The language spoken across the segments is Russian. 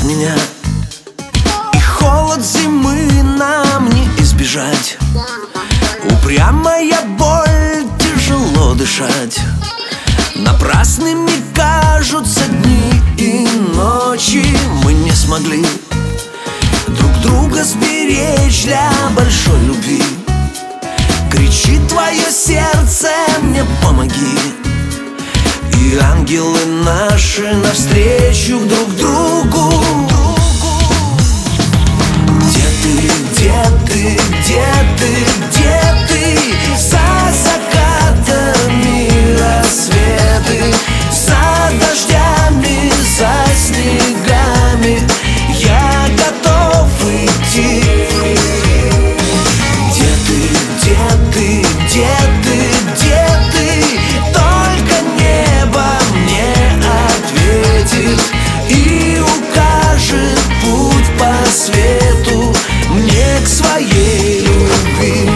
меня, и холод зимы нам не избежать. Упрямая боль, тяжело дышать. Напрасными кажутся дни и ночи. Мы не смогли друг друга сберечь для большой любви. Кричит твое сердце, мне помоги. И ангелы наши навстречу друг другу. Где ты, где ты, где ты, где ты? За закатами рассветы, за дождями, за снегами я готов идти. Где ты, где ты, где ты, где ты? Только небо мне ответит и укажет путь по свету мне к своей любви.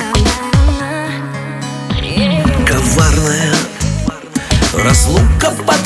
Коварная разлука